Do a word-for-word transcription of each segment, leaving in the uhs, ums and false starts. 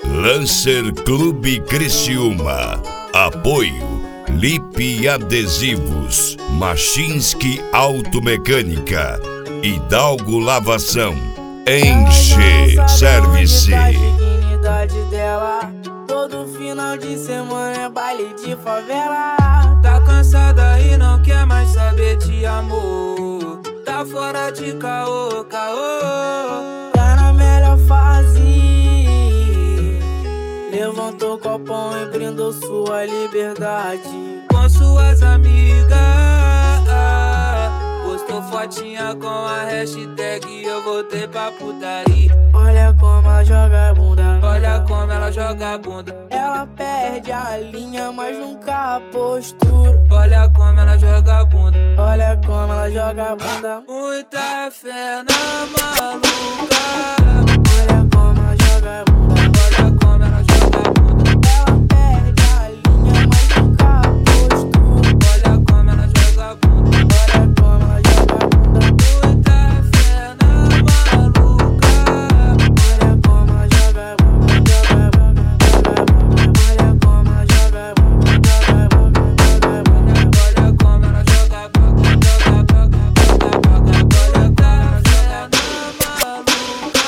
Lancer Clube Criciúma. Apoio Lipe Adesivos, Machinski Automecânica, Hidalgo Lavação, Enche Service. A dignidade dela, todo final de semana é baile de favela. Tá cansada e não quer mais saber de amor. Tá fora de caô, caô. Tá na melhor fase. Levantou o copão e brindou sua liberdade com suas amigas. Postou fotinha com a hashtag eu voltei pra putaria. Olha como ela joga a bunda, olha como ela joga a bunda. Ela perde a linha, mas nunca a postura. Olha como ela joga a bunda, olha como ela joga a bunda. Muita fé na maluca. Olha como ela joga a bunda, olha como ela joga a bunda. Ela perde a linha, mas nunca a postura. Olha como ela joga a bunda, olha como ela joga a bunda. Muita fé na maluca. Olha como ela joga a bunda, joga a bunda, joga a bunda. Olha como ela joga a bunda, joga a bunda, joga a bunda. Olha como ela joga a bunda, joga a bunda, joga a bunda. Olha como ela joga na maluca.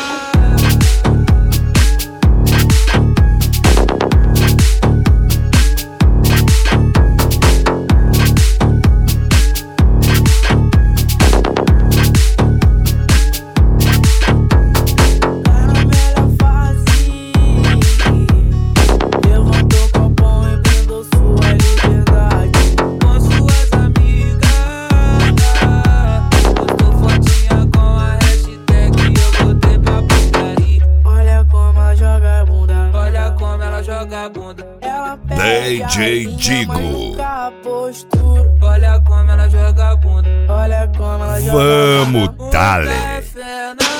D J Digo. Olha como ela joga a bunda, olha como ela joga a bunda. Vamos, Dale.